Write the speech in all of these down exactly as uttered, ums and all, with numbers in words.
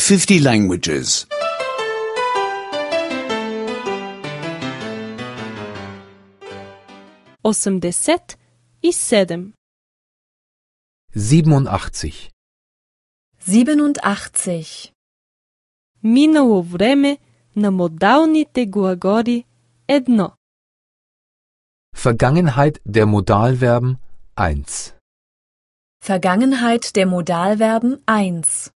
fifty languages. осемдесет и седем. siebenundachtzig. siebenundachtzig. Минало време на модалните глаголи едно. Vergangenheit der Modalverben eins. Vergangenheit der Modalverben eins.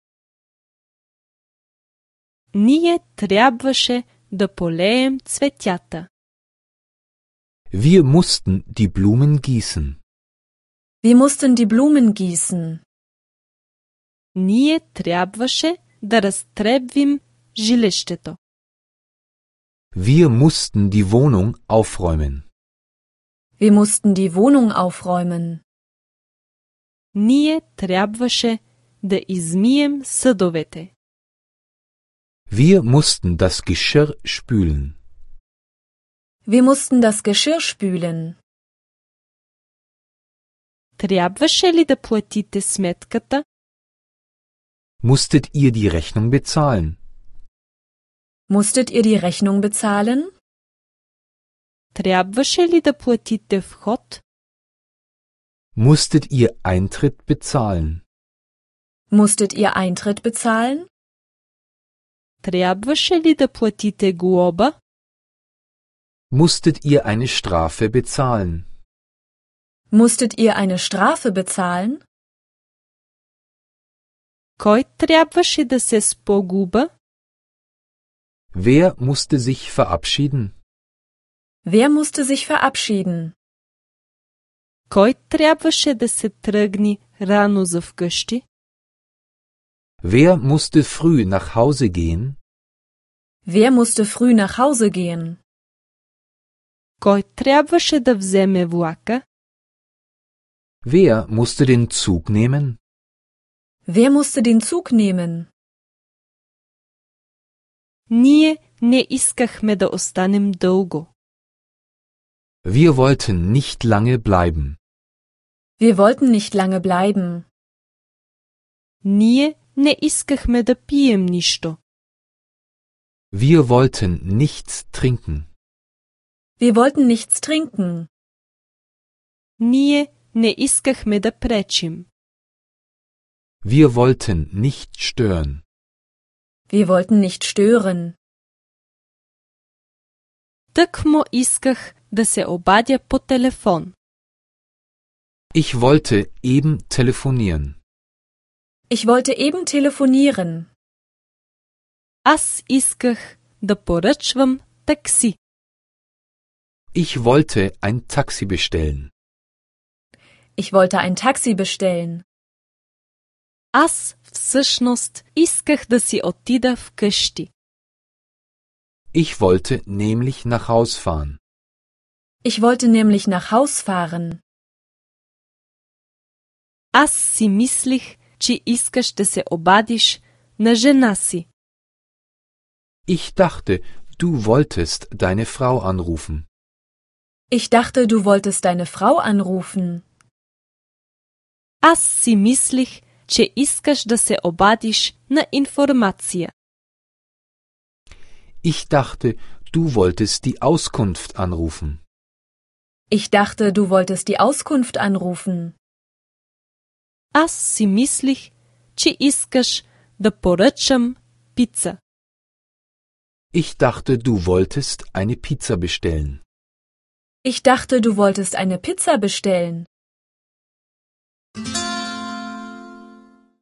Ние трябваше да полеем цветята. Wir mussten die Blumen gießen. Wir mussten die Blumen gießen. Ние трябваше да разтребвим жилището. Wir mussten die Wohnung aufräumen. Wir mussten die Wohnung aufräumen. Ние трябваше да измием съдовете. Wir mussten das Geschirr spülen. Wir mussten das Geschirr spülen. Трябваше ли да платите сметката? Musstet ihr die Rechnung bezahlen? Musstet ihr die Rechnung bezahlen? Трябваше ли да платите вход? Musstet ihr Eintritt bezahlen? Musstet ihr Eintritt bezahlen? Трябваше ли да платите глоба? Musstet ihr eine Strafe bezahlen? Musstet ihr eine Strafe bezahlen? Кой трябваше да се спогуба? Wer musste sich verabschieden? Wer musste sich verabschieden? Кой трябваше да се тръгне рано за вкъщи? Wer musste früh nach Hause gehen? Wer musste früh nach Hause gehen? Кой трябваше да вземе влака? Wer musste den Zug nehmen? Wer musste den Zug nehmen? Ние не искахме да останем дълго. Wir wollten nicht lange bleiben. Wir wollten nicht lange bleiben. Ние не искахме да пием нищо. Wir wollten nichts trinken. Wir wollten nichts trinken. Ние не искахме да пречим. Wir wollten nicht stören. Wir wollten nicht stören. Тъкмо исках да се обадя по телефон. Ich wollte eben telefonieren. Ich wollte eben telefonieren. Аз исках да поръчвам такси. Ich wollte ein Taxi bestellen. Ich wollte ein Taxi bestellen. Аз всъщност исках да си отида вкъщи. Ich wollte nämlich nach Haus fahren. Ich wollte nämlich nach Haus fahren. Аз си мислих, че искаш да се обадиш на жена си. Ich dachte, du wolltest deine Frau anrufen. Ich dachte, du wolltest deine Frau anrufen. Аз си мислих, че искаш да се обадиш на информация. Ich dachte, du wolltest die Auskunft anrufen. Ich dachte, du wolltest die Auskunft anrufen. Аз си мислих, че искаш да поръчам пица. Ich dachte, du wolltest eine Pizza bestellen. Ich dachte, du wolltest eine Pizza bestellen.